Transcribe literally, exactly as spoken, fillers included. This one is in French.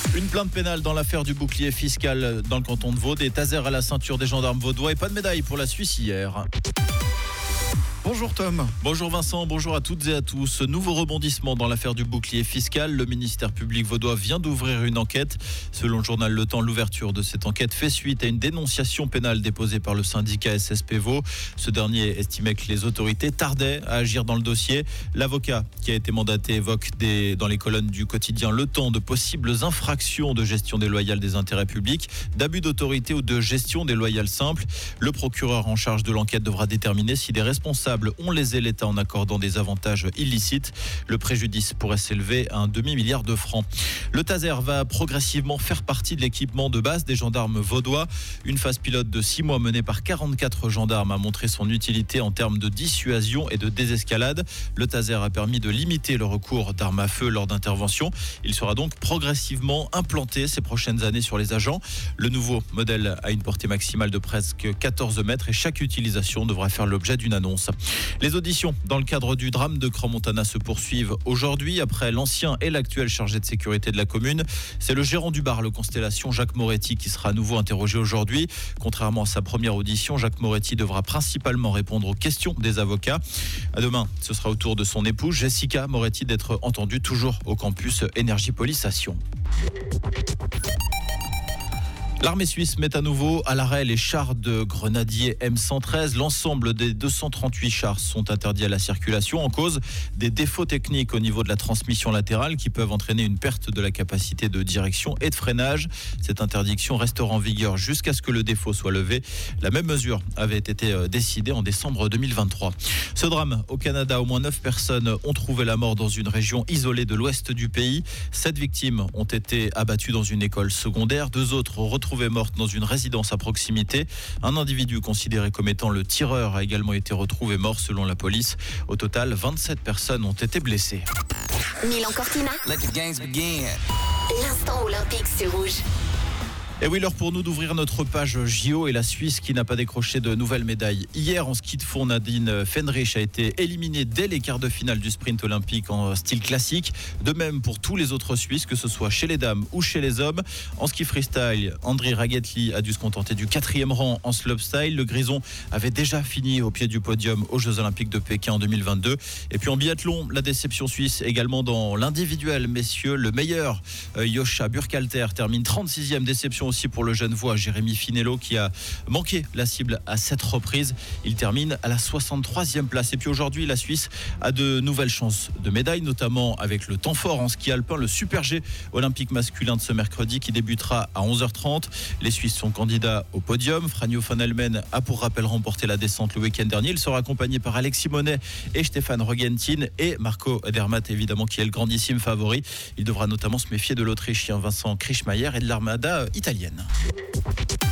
Une plainte pénale dans l'affaire du bouclier fiscal dans le canton de Vaud. Des tasers à la ceinture des gendarmes vaudois et pas de médaille pour la Suisse hier. Bonjour Tom. Bonjour Vincent, bonjour à toutes et à tous. Nouveau rebondissement dans l'affaire du bouclier fiscal. Le ministère public vaudois vient d'ouvrir une enquête. Selon le journal Le Temps, l'ouverture de cette enquête fait suite à une dénonciation pénale déposée par le syndicat S S P Vaud. Ce dernier estimait que les autorités tardaient à agir dans le dossier. L'avocat qui a été mandaté évoque des, dans les colonnes du quotidien Le Temps de possibles infractions de gestion déloyale des intérêts publics, d'abus d'autorité ou de gestion déloyale simple. Le procureur en charge de l'enquête devra déterminer si des responsables ont lésé l'État en accordant des avantages illicites. Le préjudice pourrait s'élever à un demi-milliard de francs. Le taser va progressivement faire partie de l'équipement de base des gendarmes vaudois. Une phase pilote de six mois menée par quarante-quatre gendarmes a montré son utilité en termes de dissuasion et de désescalade. Le taser a permis de limiter le recours d'armes à feu lors d'interventions. Il sera donc progressivement implanté ces prochaines années sur les agents. Le nouveau modèle a une portée maximale de presque quatorze mètres et chaque utilisation devra faire l'objet d'une annonce. Les auditions dans le cadre du drame de Crans-Montana se poursuivent aujourd'hui. Après l'ancien et l'actuel chargé de sécurité de la commune, c'est le gérant du bar, le Constellation, Jacques Moretti, qui sera à nouveau interrogé aujourd'hui. Contrairement à sa première audition, Jacques Moretti devra principalement répondre aux questions des avocats. À demain, ce sera au tour de son épouse, Jessica Moretti, d'être entendue toujours au campus Énergie Police à Sion. L'armée suisse met à nouveau à l'arrêt les chars de grenadiers M cent treize. L'ensemble des deux cent trente-huit chars sont interdits à la circulation en cause des défauts techniques au niveau de la transmission latérale qui peuvent entraîner une perte de la capacité de direction et de freinage. Cette interdiction restera en vigueur jusqu'à ce que le défaut soit levé. La même mesure avait été décidée en décembre deux mille vingt-trois. Ce drame au Canada, au moins neuf personnes ont trouvé la mort dans une région isolée de l'ouest du pays. Sept victimes ont été abattues dans une école secondaire. Deux autres retrouvées morte dans une résidence à proximité. Un individu considéré comme étant le tireur a également été retrouvé mort selon la police. Au total, vingt-sept personnes ont été blessées. Milan Cortina. Let the games begin. L'instant olympique sur Rouge. Et oui, l'heure pour nous d'ouvrir notre page J O et la Suisse qui n'a pas décroché de nouvelles médailles. Hier, en ski de fond, Nadine Fenrich a été éliminée dès les quarts de finale du sprint olympique en style classique. De même pour tous les autres Suisses, que ce soit chez les dames ou chez les hommes. En ski freestyle, André Ragetli a dû se contenter du quatrième rang en slopestyle. Le Grison avait déjà fini au pied du podium aux Jeux Olympiques de Pékin en deux mille vingt-deux. Et puis en biathlon, la déception suisse également dans l'individuel, messieurs. Le meilleur, euh, Yosha Burkhalter, termine trente-sixième. Déception aussi pour le Genevois Jérémy Finello qui a manqué la cible à sept reprises. Il termine à la soixante-troisième place. Et puis aujourd'hui, la Suisse a de nouvelles chances de médailles, notamment avec le temps fort en ski alpin, le Super G olympique masculin de ce mercredi qui débutera à onze heures trente. Les Suisses sont candidats au podium. Franjo van Helmen a pour rappel remporté la descente le week-end dernier. Il sera accompagné par Alexis Monet et Stéphane Rogentin et Marco Dermatt, évidemment, qui est le grandissime favori. Il devra notamment se méfier de l'Autrichien Vincent Krischmaier et de l'armada italienne.